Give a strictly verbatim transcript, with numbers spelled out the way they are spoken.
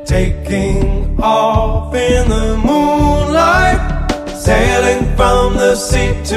taking off in the moonlight, sailing from the sea to